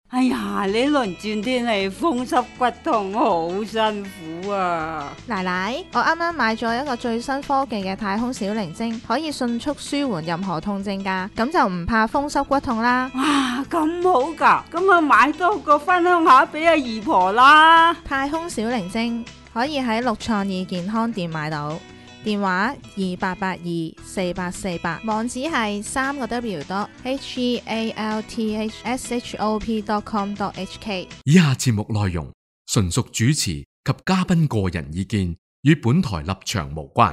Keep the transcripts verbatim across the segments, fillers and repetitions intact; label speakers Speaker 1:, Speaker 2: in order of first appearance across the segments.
Speaker 1: 哎呀，呢輪轉天氣風濕骨痛好辛苦啊！
Speaker 2: 奶奶，我啱啱買咗一個最新科技嘅太空小靈精，可以迅速舒緩任何痛症㗎，咁就唔怕風濕骨痛啦。
Speaker 1: 哇，咁好噶，咁啊買多個分享下俾阿姨婆啦。
Speaker 2: 太空小靈精可以喺六創意健康店買到，電話二八八二四八四八，網址係三個 W dot H E A L T H S H O P dot com dot H K。
Speaker 3: 以下節目內容純屬主持及嘉賓個人意見，與本台立場無關。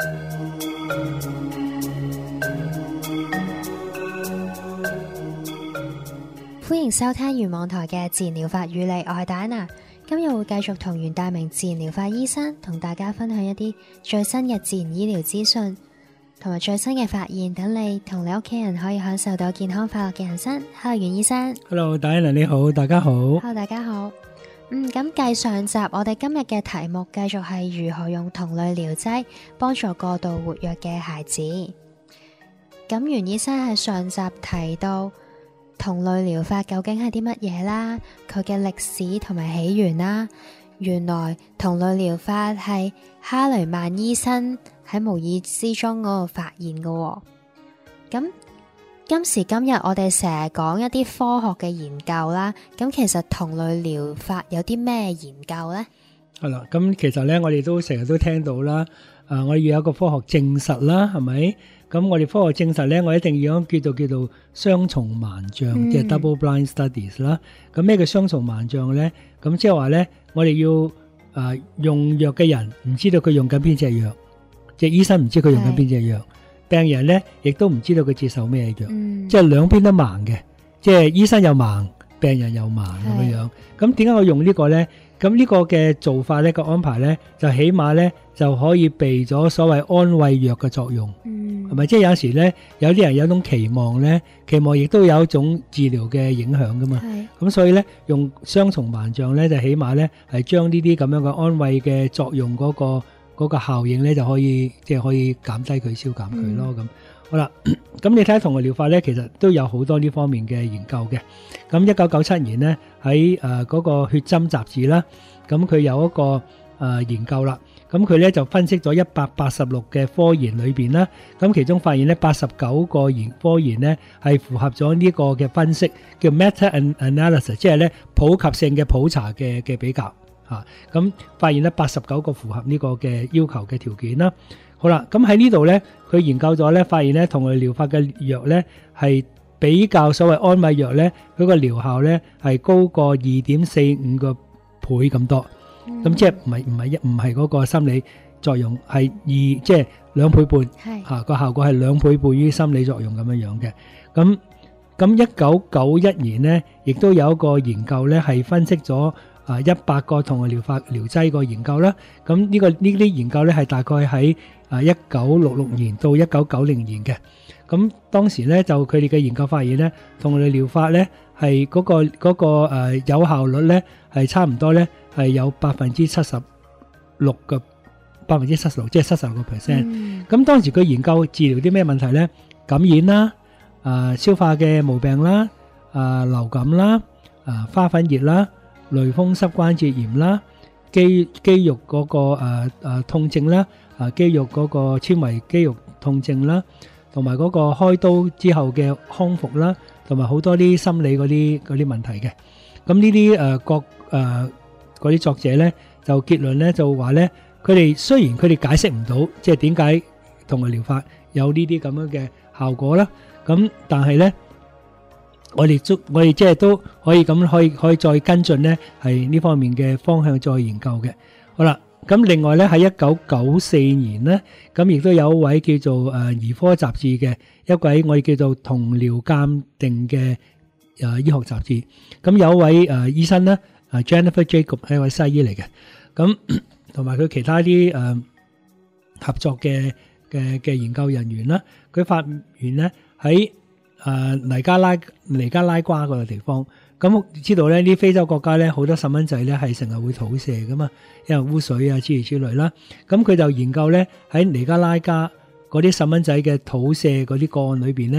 Speaker 4: 歡迎收聽原網台嘅自然療法與你，我係戴安娜。今日會繼續同袁大明自然療法醫生同大家分享一啲最新嘅自然醫療資訊同埋最新嘅發現，等你同你屋企人可以享受到健康快樂嘅人生。Hello， 袁醫生。
Speaker 5: Hello， 戴安娜你好，大家好。
Speaker 4: Hello， 大家好。嗯，咁繼上集，我哋今日嘅題目繼續係如何用同類療劑幫助過度活躍嘅孩子。咁袁醫生喺上集提到同類療法究竟係啲乜嘢啦？佢嘅歷史同埋起源啦。原來同類療法係哈雷曼醫生喺無意之中嗰度發現嘅喎。咁今時今日我哋成日講一啲科學嘅研究啦。咁其實同類療法有啲咩研究呢？
Speaker 5: 係啦，咁其實咧我哋都成日都聽到啦。誒，我哋要有一個科學證實啦，係咪？咁我哋科學證實咧，我一定要用叫做叫做雙重盲象，嗯、即係 double blind studies 啦。咁咩叫雙重盲象咧？咁即係話咧，我哋要誒、呃、用藥嘅人唔知道佢用緊邊隻藥，即係醫生唔知佢用緊邊隻藥，病人咧亦都唔知道佢接受咩藥，嗯、即係兩邊都盲嘅，即係醫生又盲，病人又盲咁樣樣。咁點解我用呢個咧？咁呢個嘅做法咧，個安排咧，就起碼咧就可以避咗所謂安慰藥嘅作用，係咪、嗯？即係有時咧，有啲人有種期望咧，期望亦都有一種治療嘅影響噶嘛。咁是所以咧，用雙重盲象咧，就起碼咧係將呢啲咁樣嘅安慰嘅作用嗰、嗰個嗰個效應咧，就可以即係可以減低佢、消減佢咯咁。嗯好啦，咁你睇同類療法咧，其實都有好多呢方面嘅研究嘅。咁一九九七年咧喺誒嗰個血針雜誌啦，咁佢有一個誒、呃、研究啦。咁佢咧就分析咗一百八十六嘅科研裏邊啦，咁其中發現咧八十九個研科研咧係符合咗呢個嘅分析，叫 meta analysis， 即係咧普及性嘅普查嘅嘅比較嚇。咁、啊、發現咧八十九個符合呢個嘅要求嘅條件啦。好啦，咁喺呢度咧，佢研究咗咧，發現咧同類療法嘅藥咧係比較所謂安慰藥咧，佢個療效咧係高過二點四五個倍咁多。咁、嗯、即係唔係唔係一唔係嗰個心理作用，係二即係兩倍半嚇個是、啊、效果係兩倍倍於心理作用咁樣樣嘅。咁咁一九九一年咧，亦都有一個研究咧係分析咗啊一百個同類療法療劑個研究啦。咁呢、呢個呢啲研究咧係大概喺啊！一九六六年到一九九零年嘅，咁當時咧就佢哋嘅研究發現咧，同類療法咧係嗰個嗰、嗰個誒、呃、有效率咧係差唔多咧係有百分之七十六個百分之七十六，即係七十六個 percent。咁、嗯、當時佢研究治療啲咩問題咧？感染啦、啊、呃、消化嘅毛病啦、啊、呃、流感啦、啊、呃、花粉熱啦、類風濕關節炎啦、肌肌肉嗰、嗰個誒誒、呃呃、痛症啦。啊，肌肉嗰個纖維肌肉痛症啦，同埋嗰個開刀之後嘅康復啦，同埋好多啲心理嗰啲嗰啲問題嘅。咁呢啲誒各誒嗰啲作者咧，就結論咧就話咧，佢哋雖然佢哋解釋唔到，即係點解同類療法有呢啲咁樣嘅效果啦，咁但係咧，我哋都我哋即係都可以咁可以可以再跟進咧，係呢方面嘅方向再研究嘅。好啦。咁另外咧喺一九九四年咧，咁亦都有一位叫做誒兒科雜誌嘅一位我哋叫做同療鑑定嘅誒醫學雜誌。咁有一位誒醫生咧，誒 Jennifer Jacob 係一位西醫嚟嘅。咁同埋佢其他啲誒合作嘅嘅嘅研究人員啦，佢發現咧喺誒尼加拉尼加拉瓜嗰個地方。咁知道咧，啲非洲國家咧好多細蚊仔咧係成日會肚瀉噶嘛，因為污水啊諸如此類啦。咁佢就研究咧喺尼加拉加嗰啲細蚊仔嘅肚瀉嗰啲個案裏邊咧，咁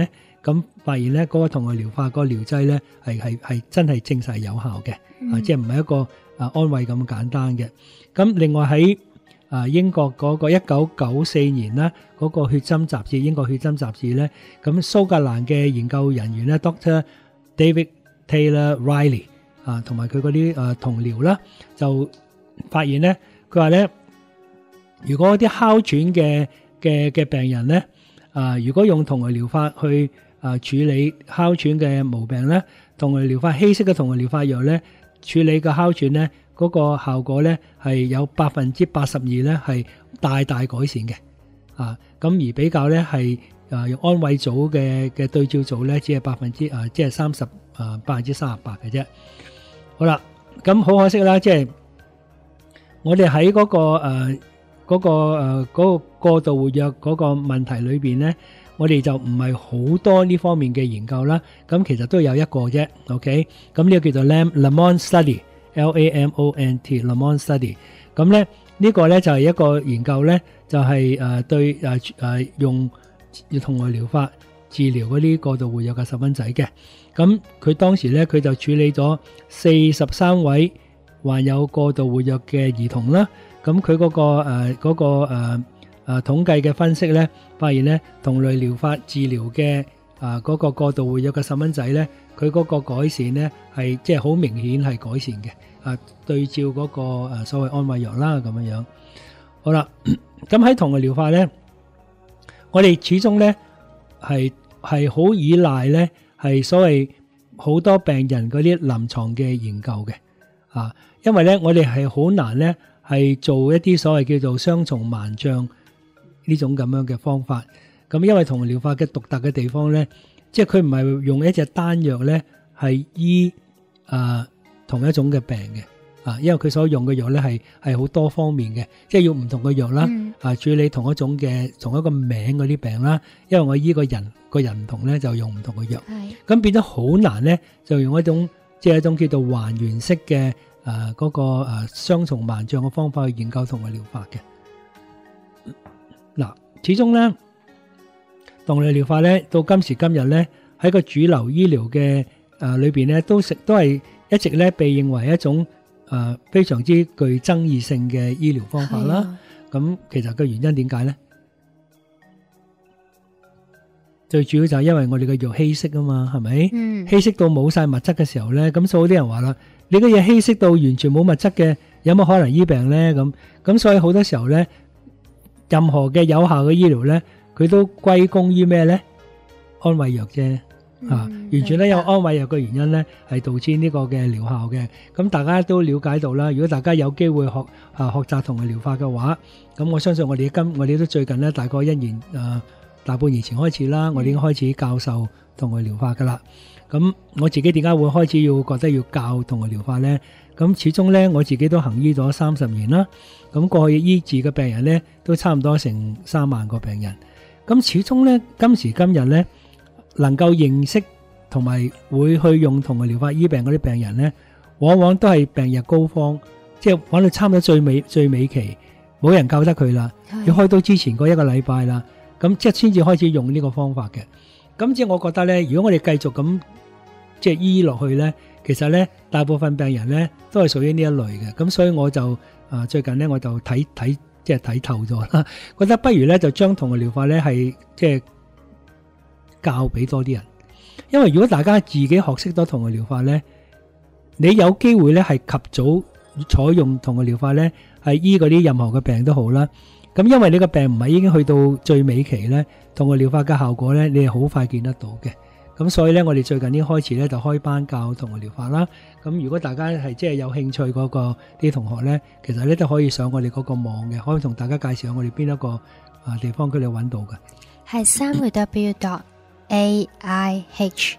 Speaker 5: 咁發現咧嗰個同類療法嗰個療劑咧係係係真係證實係有效嘅，
Speaker 4: 嗯、
Speaker 5: 啊即係唔係一個啊安慰咁簡單嘅。咁另外喺啊英國嗰個一九九四年啦，嗰個血針雜誌英國血針雜誌咧，咁蘇格蘭嘅研究人員咧 Doctor David Taylor Riley 啊，同埋佢嗰啲誒同僚啦，就發現咧，佢話咧，如果啲哮喘嘅嘅嘅病人咧，啊，如果用同類療法去啊處理哮喘嘅毛病咧，同類療法稀釋嘅同類療法藥咧，處理個哮喘咧，嗰個效果咧係有百分之八十二咧係大大改善嘅，啊，咁而比較咧係啊用安慰組嘅嘅對照組咧，只係百分之啊即係三十啊百分之三十八嘅啫。好啦，咁好可惜啦，即係我哋喺嗰個誒嗰個誒嗰個過度活躍嗰個問題裏邊咧，我哋就唔係好多呢方面嘅研究啦。咁其實都有一個啫 ，OK？ 咁呢個叫做 Lamont Study，L A M O N T Lamont Study。咁咧呢個咧就係一個研究咧，就係誒對誒誒用同類療法治療嗰啲過度活躍嘅細蚊仔嘅。咁佢當時咧佢就處理咗四十三位患有過度活躍嘅兒童啦。咁佢嗰個誒嗰個誒誒統計嘅分析咧，發現咧同類療法治療嘅啊嗰個過度活躍嘅細蚊仔咧，佢嗰個改善咧係即係好明顯係改善嘅。啊，對照嗰個誒所謂安慰藥啦咁樣樣。好啦，咁喺同類療法咧，我哋始終咧係係好依賴咧係所謂好多病人嗰啲臨床嘅研究嘅啊，因為咧我哋係好難咧。係做一啲所謂叫做雙重盲障呢種咁樣嘅方法，咁因為同類療法嘅獨特嘅地方咧，即係佢唔係用一隻單藥咧係醫啊同一種嘅病嘅啊，因為佢所用嘅藥咧係係好多方面嘅，即係要唔同嘅藥啦，嗯、啊處理同一種嘅同一個名嗰啲病啦，因為我醫個人個人唔同咧就用唔同嘅藥，咁變咗好難咧就用一種即係一種叫做還原式嘅。誒，嗰、呃那個誒雙、呃、重盲障嘅方法去研究同類療法嘅。嗱，始終咧同類療法咧到今時今日咧喺個主流醫療嘅誒裏邊咧都食都係一直咧被認為一種誒、呃、非常之具爭議性嘅醫療方法啦。咁、啊、其實個原因點解咧？最主要就係因為我哋嘅藥稀釋啊嘛，係咪？嗯、稀釋到冇晒物質嘅時候咧，咁所以啲人話啦。你個嘢稀釋到完全冇物質嘅，有乜可能醫病咧？咁咁所以好多時候咧，任何嘅有效嘅醫療咧，佢都歸功於咩咧？安慰藥啫，嗯、啊，完全咧有安慰藥嘅原因咧，係導致呢個嘅療效嘅。咁大家都了解到啦。如果大家有機會學啊學習同類療法嘅話，咁我相信我哋今我哋都最近咧大概一年誒、呃、大半年前開始啦，我哋已經開始教授同類療法噶啦。咁我自己點解會開始要覺得要教同類療法呢？咁始終呢，我自己都行醫咗三十年啦。咁過去醫治嘅病人呢，都差唔多成三萬個病人。咁始終呢，今時今日呢，能夠認識同埋會去用同類療法醫病嗰啲病人呢，往往都係病日高峰，即係玩到差唔多最尾最尾期，冇人救得佢啦，要開刀之前嗰一個禮拜啦，咁即係先至開始用呢個方法嘅。咁即係我覺得呢，如果我哋繼續咁即係醫落去咧，其實咧大部分病人咧都係屬於呢一類嘅，咁所以我就啊最近咧我就睇睇即係睇透咗啦，覺得不如咧就將同類療法咧係即係教俾多啲人，因為如果大家自己學識咗同類療法咧，你有機會咧係及早採用同類療法咧係醫嗰啲任何嘅病都好啦。咁因為你個病唔係已經去到最尾期咧，同類療法嘅效果咧你係好快見得到嘅。咁所以咧，我哋最近呢開始咧就開班教同類療法啦。咁如果大家係即係有興趣嗰個啲同學咧，其實咧都可以上我哋嗰個網嘅，可以同大家介紹下我哋邊一個啊地方佢哋揾到嘅。
Speaker 4: 係三個 W dot A I H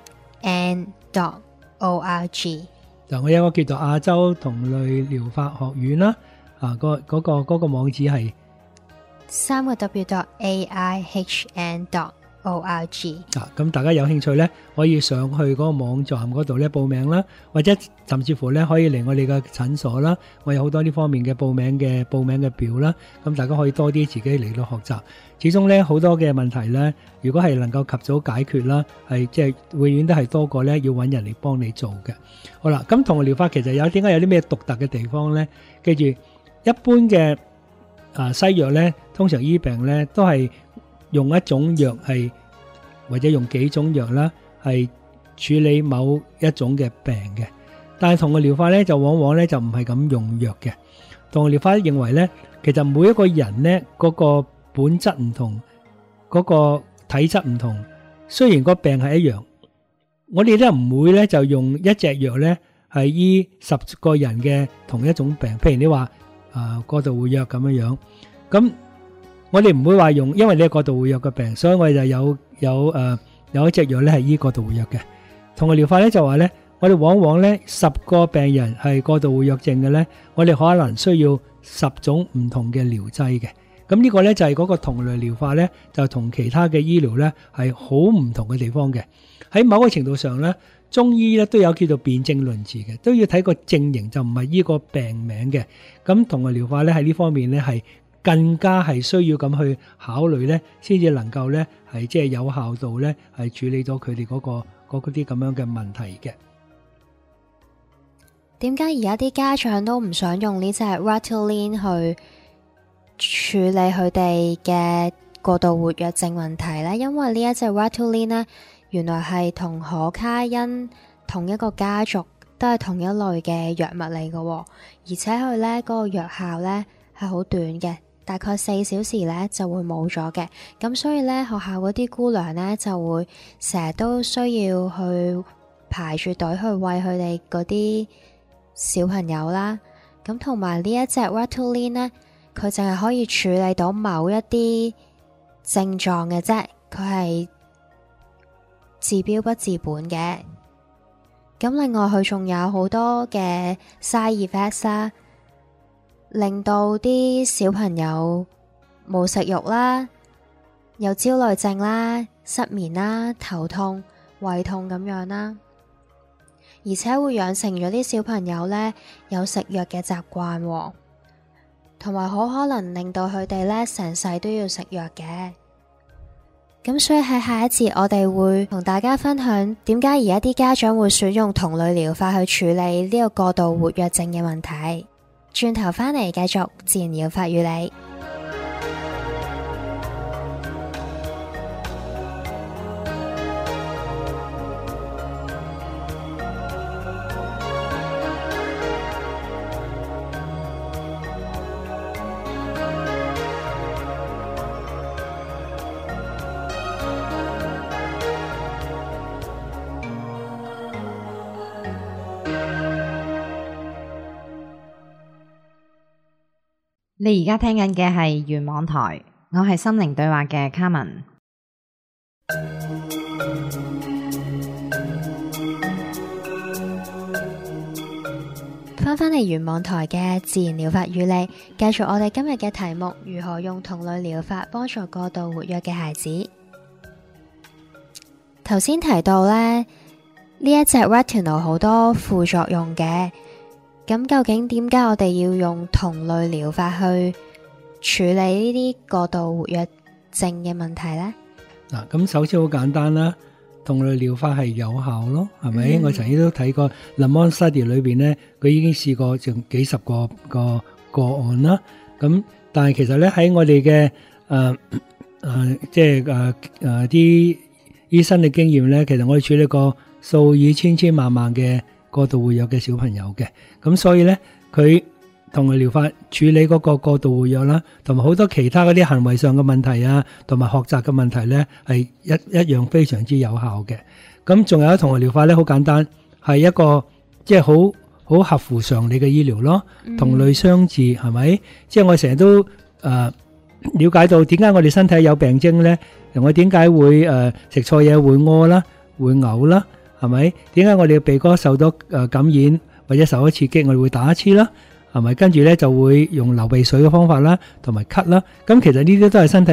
Speaker 4: N dot O R G。
Speaker 5: 就我有一個叫做亞洲同類療法學院啦，啊個嗰、嗰個嗰、嗰個網址係
Speaker 4: 三個 W dot A I H N dot O R G。
Speaker 5: 啊，咁大家有興趣咧，可以上去嗰個網站嗰度咧報名啦，或者甚至乎咧可以嚟我哋嘅診所啦，我有好多呢方面嘅報名嘅報名嘅表啦，咁大家可以多啲自己嚟到學習。始終咧好多嘅問題咧，如果係能夠及早解決啦，係即係永遠都係多過咧要揾人嚟幫你做嘅。好啦，咁同類療法其實有點解有啲咩獨特嘅地方咧？記住，一般嘅啊西藥咧，通常醫病咧都係用一種藥係或者用幾種藥啦，係處理某一種嘅病嘅。但係同類療法咧就往往咧就唔係咁用藥嘅。同類療法認為咧，其實每一個人咧嗰個本質唔同，嗰個體質唔同，雖然個病係一樣，我哋都唔會咧就用一隻藥咧係醫十個人嘅同一種病。譬如你話啊過度活躍咁樣樣，咁我哋唔會話用，因為你係過度活躍嘅病，所以我哋就有有誒有一隻藥咧係醫過度活躍嘅。同類療法咧就話咧，我哋往往咧十個病人係過度活躍症嘅咧，我哋可能需要十種唔同嘅療劑嘅。咁呢個咧就係嗰個同類療法咧，就同其他嘅醫療咧係好唔同嘅地方嘅。喺某個程度上咧，中醫咧都有叫做辨證論治嘅，都要睇個症型，就唔係醫個病名嘅。咁同類療法咧喺呢方面咧係更加係需要咁去考慮咧，先至能夠咧係即係有效度咧係處理到佢哋嗰個嗰啲咁樣嘅問題嘅。
Speaker 4: 點解而家啲家長都唔想用呢隻 Rituxan 去處理佢哋嘅過度活躍症問題呢？因為呢一隻 Rituxan 呢，原來係同可卡因同一個家族，都係同一類嘅藥物嚟嘅，而且佢呢嗰個藥效呢係好短嘅，大概四小時呢就會冇咗嘅。咁所以呢，學校嗰啲姑娘呢就會成日都需要去排住隊去餵佢哋嗰啲小朋友啦。咁同埋呢一隻 Rituxan 呢，佢淨係可以處理到某一啲症狀嘅啫，佢係治標不治本嘅。咁另外佢仲有好多嘅 side effects 啦，令到啲小朋友冇食慾啦，有焦慮症啦、失眠啦、頭痛、胃痛咁樣啦，而且會養成咗啲小朋友呢有食藥嘅習慣喎。同埋好可能令到佢哋咧成世都要食藥嘅。咁所以喺下一節我哋會同大家分享點解而家啲家長會選用同類療法去處理呢個過度活躍症嘅問題。轉頭返嚟繼續自然療法與你。
Speaker 6: 你而家聽緊嘅係圓網台，我係心靈對話嘅卡文。
Speaker 4: 翻返嚟圓網台嘅自然療法與你，繼續我哋今日嘅題目：如何用同類療法幫助過度活躍嘅孩子。頭先提到呢，呢一隻 Retinol 好多副作用嘅。咁究竟點解我哋要用同類療法去處理呢啲過度活躍症嘅問題呢？
Speaker 5: 嗱，咁首先好簡單啦，同類療法係有效咯，係咪？嗯、我曾經都睇過 Le Monde Study 裏邊咧，佢已經試過成幾十個個個案啦。咁但係其實咧喺我哋嘅誒誒，即係誒誒啲醫生嘅經驗咧，其實我哋處理過數以千千萬萬嘅過度活躍嘅小朋友嘅，咁所以咧佢同類療法處理嗰個過度活躍啦，同埋好多其他嗰啲行為上嘅問題啊，同埋學習嘅問題咧，係一一樣非常之有效嘅。咁仲有同類療法咧，好簡單，係一個即係好好合乎常理嘅醫療咯，同類相治係咪？即係我成日都誒了解到點解我哋身體有病徵咧？我點解會誒食錯嘢會屙啦，會嘔啦？係咪？點解我哋嘅鼻哥受到誒感染或者受咗刺激，我哋會打乞嗤啦？係咪？跟住咧就會用流鼻水嘅方法啦，同埋咳啦。咁其實呢啲都係身體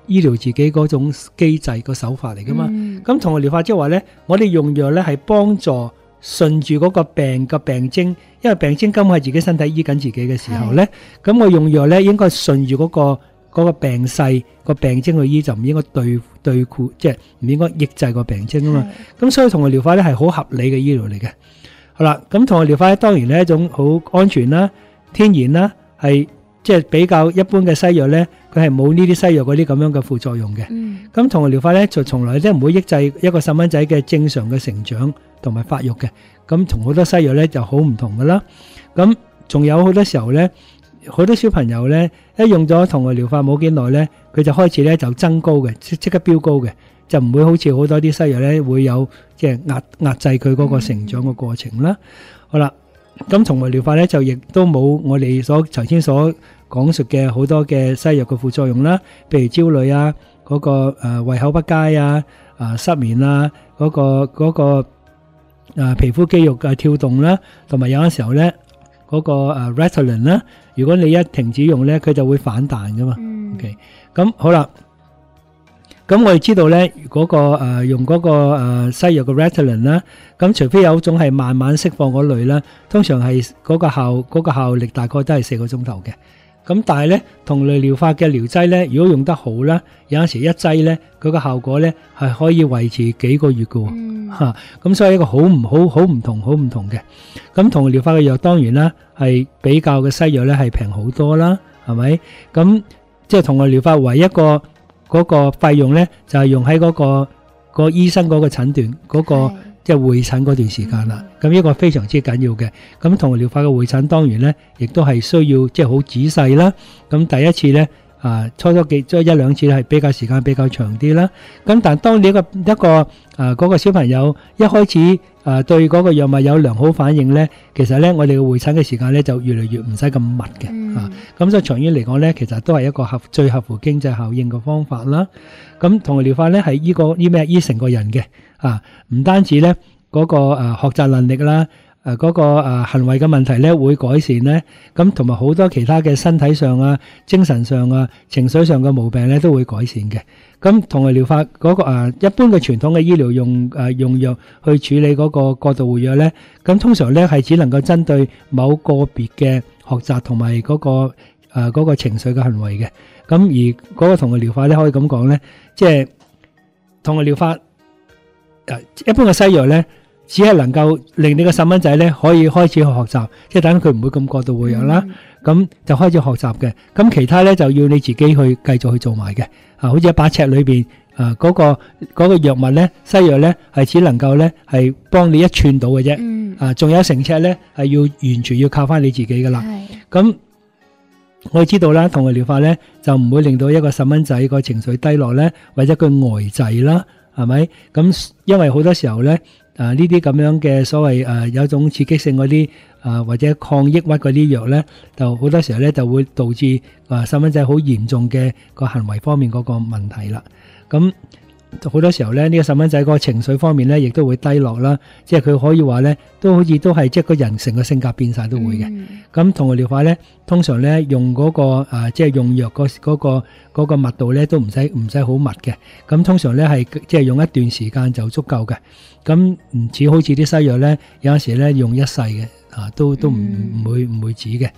Speaker 5: 醫療自己嗰種機制個手法嚟噶嘛。咁同類療法即係話咧，我哋用藥咧係幫助順住嗰個病嘅病徵，因為病徵根本係自己身體醫緊自己嘅時候咧，咁我用藥咧應該順住嗰個嗰個病勢個病徵去醫，就唔應該對對付，即係唔應該抑制個病徵啊嘛。咁所以同類療法咧係好合理嘅醫療嚟嘅。好啦，咁同類療法咧當然係一種好安全啦、天然啦，係即係比較一般嘅西藥咧，佢係冇呢啲西藥嗰啲咁樣嘅副作用嘅。咁同類療法咧就從來都唔會抑制一個細蚊仔嘅正常嘅成長同埋發育嘅。咁同好多西藥咧就好唔同噶啦。咁仲有好多時候咧，好多小朋友咧一用咗同類療法冇幾耐咧，佢就開始咧就增高嘅，即即刻飆高嘅，就唔會好似好多啲西藥咧會有即係壓壓制佢嗰個成長嘅過程啦。好啦，咁同類療法咧就亦都冇我哋所頭先所講述嘅好多嘅西藥嘅副作用啦，譬如焦慮啊，嗰個誒胃口不佳啊，啊失眠啊，嗰個嗰個誒皮膚肌肉嘅跳動啦，同埋有陣時候咧嗰個誒 Ritalin 啦，如果你一停止用咧，佢就會反彈噶嘛。OK，咁好啦，咁我哋知道咧，嗰個誒用嗰個誒西藥嘅 Ritalin 啦，咁除非有一種係慢慢釋放嗰類啦，通常係嗰個效嗰個效力大概都係四個鐘頭嘅。咁但係咧，同類療法嘅療劑咧，如果用得好啦，有陣時一劑咧，佢個效果咧係可以維持幾個月嘅喎，嚇。咁所以一個好唔好好唔同好唔同嘅。咁同類療法嘅藥當然啦，係比較嘅西藥咧係平好多啦，係咪？咁即係同類療法唯一一個嗰個費用咧，就係用喺嗰個個醫生嗰個診斷嗰個。即係會診嗰段時間啦，咁呢個非常之緊要嘅。咁同類療法嘅會診當然咧，亦都係需要即係好仔細啦。咁第一次咧，啊初初幾即係一兩次係比較時間比較長啲啦。咁但係當你一個一個啊嗰個小朋友一開始啊對嗰個藥物有良好反應咧，其實咧我哋嘅會診嘅時間咧就越嚟越唔使咁密嘅啊。咁所以長遠嚟講咧，其實都係一個合最合乎經濟效應嘅方法啦。咁同類療法咧係依個依咩醫成個人嘅。啊，唔單止咧嗰個誒學習能力啦，誒嗰個誒行為嘅問題咧會改善咧，咁同埋好多其他嘅身體上啊、精神上啊、情緒上嘅毛病咧都會改善嘅。咁同類療法嗰個誒一般嘅傳統嘅醫療用誒用藥去處理嗰個過度活躍咧，咁通常咧係只能夠針對某個別嘅學習同埋嗰個誒嗰個情緒嘅行為嘅。咁而嗰個同類療法咧可以咁講咧，即係同類療法。誒，一般嘅西藥咧，只係能夠令你個細蚊仔咧可以開始去學習，即係等佢唔會咁過度活躍啦。咁就開始學習嘅。咁其他咧就要你自己去繼續去做埋嘅。啊，好似一把尺裏邊啊，嗰個嗰個藥物咧，西藥咧係只能夠咧係幫你一寸到嘅啫。啊，仲有成尺咧係要完全要靠翻你自己噶啦。咁我哋知道啦，同類療法咧就唔會令到一個細蚊仔個情緒低落咧，或者佢呆滯啦。係咪？咁因為好多時候咧，啊呢啲咁樣嘅所謂誒有一種刺激性嗰啲啊或者抗抑鬱嗰啲藥咧，就好多時候咧就會導致啊細蚊仔好嚴重嘅個行為方面嗰個問題啦。咁好多時候咧，呢個細蚊仔個情緒方面咧，亦都會低落啦。即係佢可以話咧，都好似都係即係個人成個性格變晒都會嘅。咁同類療法咧，通常咧用嗰個啊，即係用藥嗰嗰個嗰個密度咧，都唔使唔使好密嘅。咁通常咧係即係用一段時間就足夠嘅。咁唔似好似啲西藥咧，有陣時咧用一世嘅，啊都都唔唔會唔會止嘅。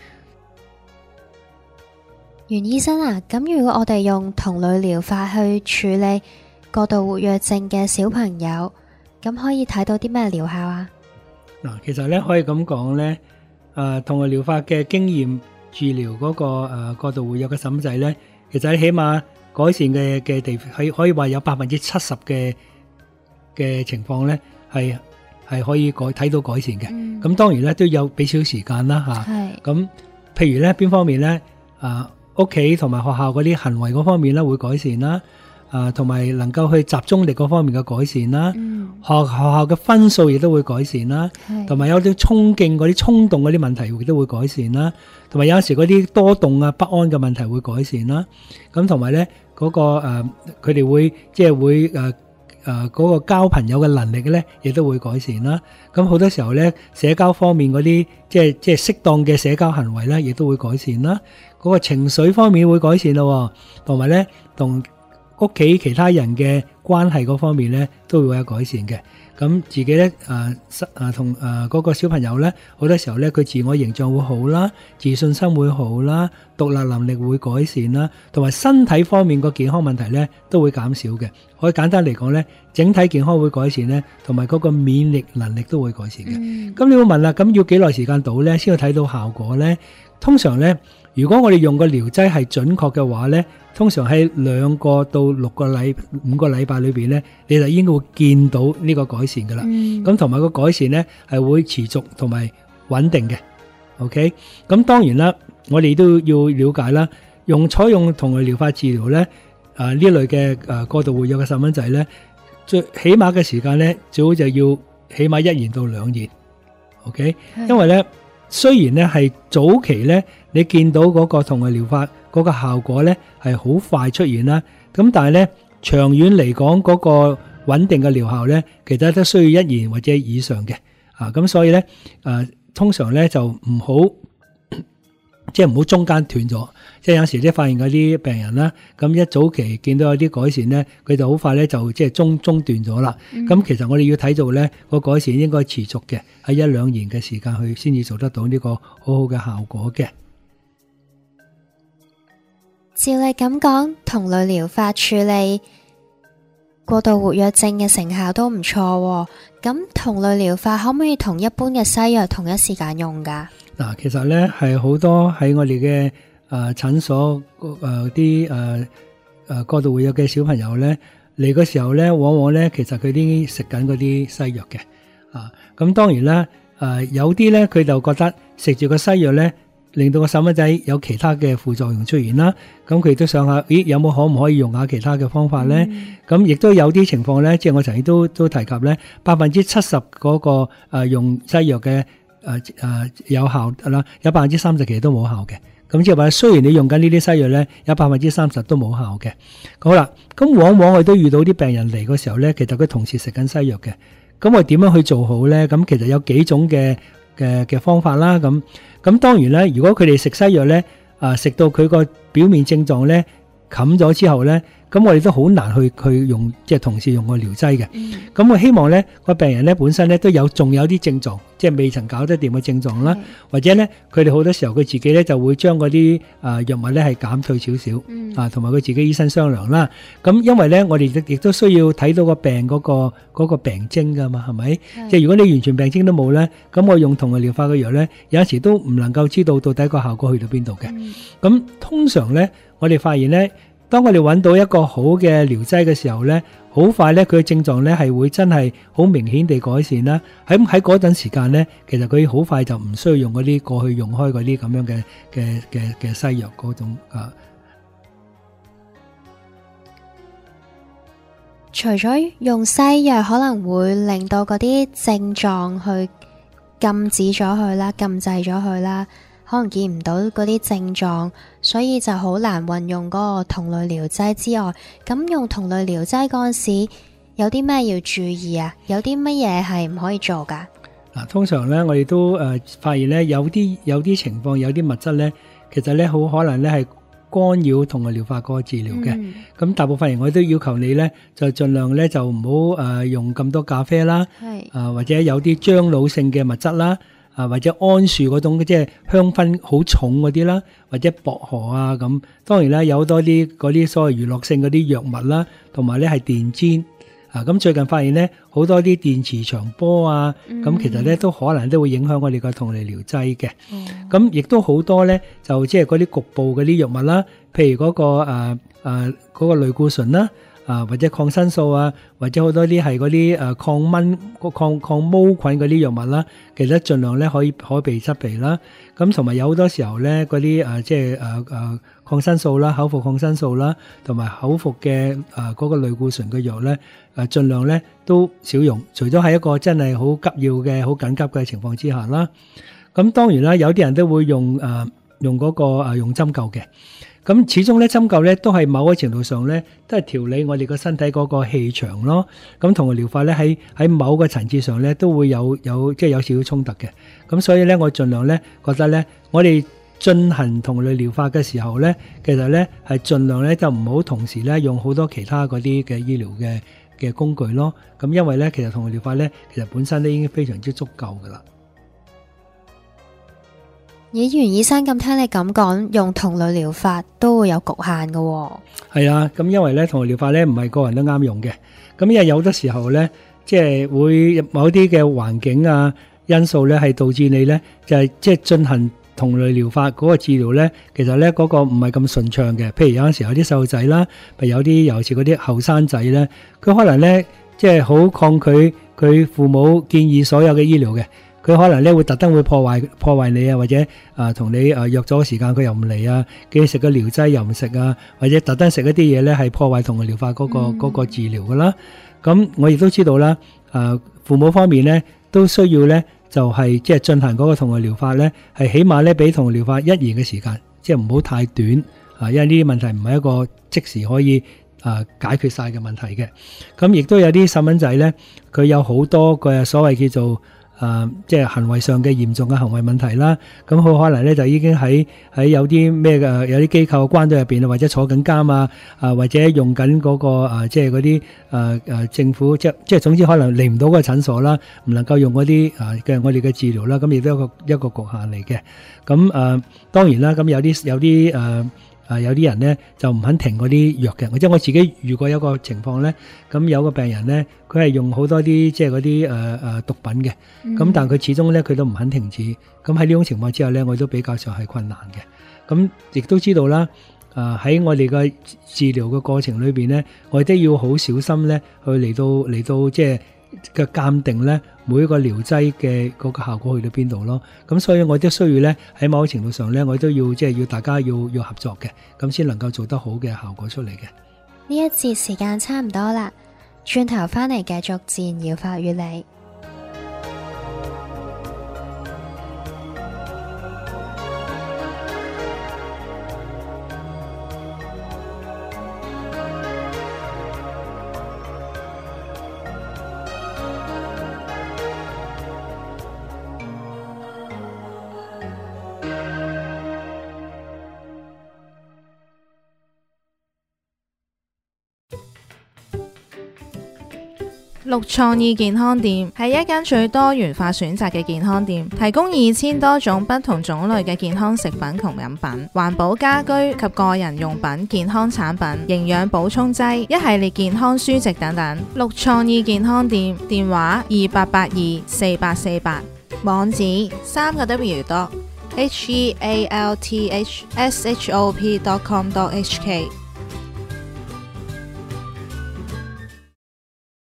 Speaker 4: 袁醫生啊，咁如果我哋用同類療法去處理過度活躍症嘅小朋友，咁可以睇到啲咩療效啊？
Speaker 5: 嗱，其實咧可以咁講咧，誒同類療法嘅經驗治療嗰個誒過度活躍嘅細蚊仔咧，其實起碼改善嘅嘅地可可以話有百分之七十嘅嘅情況咧，係係可以改睇到改善嘅。咁、嗯、當然咧都有俾少時間啦嚇。咁譬如咧邊方面咧，啊屋企同埋學校嗰啲行為嗰方面咧會改善啦。啊，同埋能夠去集中力嗰方面嘅改善啦，嗯、學學校嘅分數亦都會改善啦，同埋有啲衝勁嗰啲衝動嗰啲問題亦都會改善啦，同埋有陣時嗰啲多動啊不安嘅問題會改善啦，咁同埋咧嗰個誒佢哋會即係會誒誒嗰個交朋友嘅能力咧亦都會改善啦，咁好多時候咧社交方面嗰啲即係即係適當嘅社交行為咧亦都會改善啦，嗰個情緒方面會改善咯，同埋咧同。 屋企其他人嘅關係嗰方面咧，都會有改善嘅。咁自己咧，誒誒同誒嗰個小朋友咧，好多時候咧，佢自我形象會好啦，自信心會好啦，獨立能力會改善啦，同埋身體方面個健康問題咧都會減少嘅。可以簡單嚟講咧，整體健康會改善咧，同埋嗰個免疫能力都會改善嘅。咁、嗯、你會問啦，咁要幾耐時間到咧，先要睇到效果咧？通常咧，如果我哋用個療劑係準確嘅話咧，通常喺兩個到六個禮五個禮拜裏邊咧，你就應該會見到呢個改善噶啦。咁同埋個改善咧係會持續同埋穩定嘅。OK，咁當然啦，我哋都要了解啦，用採用同類療法治療咧，啊呢類嘅誒過度活躍嘅細蚊仔咧，最起碼嘅時間咧，最好就要起碼一年到兩年。OK，因為咧。雖然咧係早期咧，你見到嗰個同類療法嗰個效果咧係好快出現啦，咁但係咧長遠嚟講嗰個穩定嘅療效咧，其實都需要一年或者以上嘅，啊咁所以咧誒通常咧就唔好即係唔好中間斷咗，即係有時咧發現嗰啲病人啦，咁一早期見到有啲改善咧，佢就好快咧就即係中中斷咗啦。咁、嗯、其實我哋要睇到咧個改善應該持續嘅，喺一兩年嘅時間去先至做得到呢個好好嘅效果嘅。
Speaker 4: 照你咁講，同類療法處理過度活躍症嘅成效都唔錯，咁同類療法可唔可以同一般嘅西藥同一時間用噶？
Speaker 5: 嗱，其實咧係好多喺我哋嘅誒診所誒啲誒誒過度活躍嘅小朋友咧嚟嘅時候咧，往往咧其實佢啲食緊嗰啲西藥嘅，啊咁當然啦，誒有啲咧佢就覺得食住個西藥咧，令到個細蚊仔有其他嘅副作用出現啦，咁佢都想下，咦有冇可唔可以用下其他嘅方法咧？咁亦都有啲情況咧，即係我曾經都都提及咧，百分之七十嗰個誒用西藥嘅。誒誒有效啦，有百分之三十其實都冇效嘅。咁即係話，雖然你用緊呢啲西藥咧，有百分之三十都冇效嘅。好啦，咁往往我都遇到啲病人嚟嗰時候咧，其實佢同時食緊西藥嘅。咁我點樣去做好咧？咁其實有幾種嘅嘅嘅方法啦。咁咁當然咧，如果佢哋食西藥咧，啊食到佢個表面症狀咧冚咗之後咧，咁我哋都好難去去用即係同時用個療劑嘅。咁、嗯、我希望咧個病人咧本身咧都有仲有啲症狀，即係未曾搞得掂嘅症狀啦，或者咧佢哋好多時候佢自己咧就會將嗰啲啊藥物咧係減退少少，嗯、啊同埋佢自己醫生商量啦。咁因為咧我哋亦都需要睇到個病嗰、嗰個嗰、嗰個病徵噶嘛，係咪？即係如果你完全病徵都冇咧，咁我用同類療法嘅藥咧，有陣時都唔能夠知道到底個效果去到邊度嘅。咁、嗯、通常咧，我哋發現咧。當我哋揾到一個好嘅療劑嘅時候咧，好快咧佢嘅症狀咧係會真係好明顯地改善啦。喺喺嗰陣時間咧，其實佢好快就唔需要用嗰啲過去用開嗰啲咁樣嘅嘅嘅嘅西藥嗰種啊。
Speaker 4: 除咗用西藥可能會令到嗰啲症狀去禁止咗佢啦，禁制咗佢啦。可能見唔到嗰啲症狀，所以就好難運用嗰個同類療劑之外，咁用同類療劑嗰陣時，有啲咩要注意啊？有啲乜嘢係唔可以做噶？
Speaker 5: 嗱，通常咧，我哋都誒、呃、發現咧，有啲有啲情況，有啲物質咧，其實咧好可能咧係干擾同類療法嗰個治療嘅。咁、嗯、大部分人我都要求你咧，就盡量咧就唔好誒用咁多咖啡啦，係啊、呃、或者有啲樟腦性嘅物質啦。啊，或者桉樹嗰種即係香薰好重嗰啲啦，或者薄荷啊咁。當然啦，有好多啲嗰啲所謂娛樂性嗰啲藥物啦，同埋咧係電氈啊。咁最近發現咧，好多啲電磁場波啊，咁、嗯、其實咧都可能都會影響我哋個同類療劑嘅。咁亦都好多咧，就即係嗰啲局部嗰啲藥物啦，譬如嗰、嗰個誒誒嗰個類固醇啦。啊，或者抗生素啊，或者好多啲係嗰啲誒抗蚊、抗抗毛菌嗰啲藥物啦，其實盡量咧可以可避則避啦。咁同埋有好多時候咧，嗰啲誒即係誒誒抗生素啦、口服抗生素啦，同埋口服嘅誒嗰個類固醇嘅藥咧，誒盡量咧都少用，除咗係一個真係好急要嘅、好緊急嘅情況之下啦。咁當然啦，有啲人都會用誒、呃、用嗰個誒用針灸嘅。咁始終咧針灸咧都係某個程度上咧都係調理我哋個身體嗰個氣場咯。咁同個療法咧喺喺某個層次上咧都會有有即係有少少衝突嘅。咁所以咧我盡量咧覺得咧我哋進行同類療法嘅時候咧，其實咧係盡量咧就唔好同時咧用好多其他嗰啲嘅醫療嘅嘅工具咯。咁因為咧，其實同類療法咧，其實本身都已經非常之足夠噶啦。
Speaker 4: 咦，袁醫生，咁聽你咁講，用同類療法都會有局限嘅喎。
Speaker 5: 係啊，咁因為咧同類療法咧唔係個人都啱用嘅，咁因為有啲時候咧，即係會某啲嘅環境啊因素咧係導致你咧就係即係進行同類療法嗰個治療咧，其實咧嗰個唔係咁順暢嘅。譬如有陣時有啲細路仔啦，譬如有啲尤其是嗰啲後生仔咧，佢可能咧即係好抗拒佢父母建議所有嘅醫療嘅。佢可能咧會特登會破壞破壞你啊，或者啊同你啊約咗時間佢又唔嚟啊，叫你食個療劑又唔食啊，或者特登食一啲嘢咧係破壞同類療法嗰個嗰個治療噶啦。咁我亦都知道啦，啊父母方面咧都需要咧就係即係進行嗰個同類療法咧，係起碼咧比同類療法一年嘅時間，即係唔好太短啊，因為呢啲問題唔係一個即時可以啊解決晒嘅問題嘅。咁亦都有啲細蚊仔咧，佢有好多嘅所謂叫做誒、呃，即係行為上嘅嚴重嘅行為問題啦，咁好可能咧就已經喺喺有啲咩嘅有啲機構關咗入邊啊，或者坐緊監啊，啊或者用緊嗰、那個啊，即係嗰啲誒誒政府即即係總之可能嚟唔到個診所啦，唔能夠用嗰啲啊嘅我哋嘅治療啦，咁亦都一個一個局限嚟嘅。咁誒、呃、當然啦，咁有啲有啲誒。呃啊，有啲人咧就唔肯停嗰啲藥嘅，即係我自己遇過一個情況咧，咁有個病人咧，佢係用好多啲即係嗰啲誒誒毒品嘅，咁、嗯、但係佢始終咧佢都唔肯停止，咁喺呢種情況之下咧，我都比較上係困難嘅。咁亦都知道啦，啊喺我哋嘅治療嘅過程裏邊咧，我哋都要好小心咧，去嚟到嚟到即係嘅鑑定咧，每一個療劑嘅嗰個效果去到邊度咯。咁所以我都需要咧喺某個程度上咧，我都要即係要大家要要合作嘅，咁先能夠做得好嘅效果出嚟嘅。
Speaker 4: 呢一節時間差唔多啦，轉頭翻嚟繼續自然療法與你。
Speaker 2: 綠創意健康店係一間最多元化選擇嘅健康店，提供二千多種不同種類嘅健康食品同飲品、環保家居及個人用品、健康產品、營養補充劑、一系列健康書籍等等。綠創意健康店電話二八八二四八四八，網址三個 W dot H E A L T H S H O P dot com dot H K。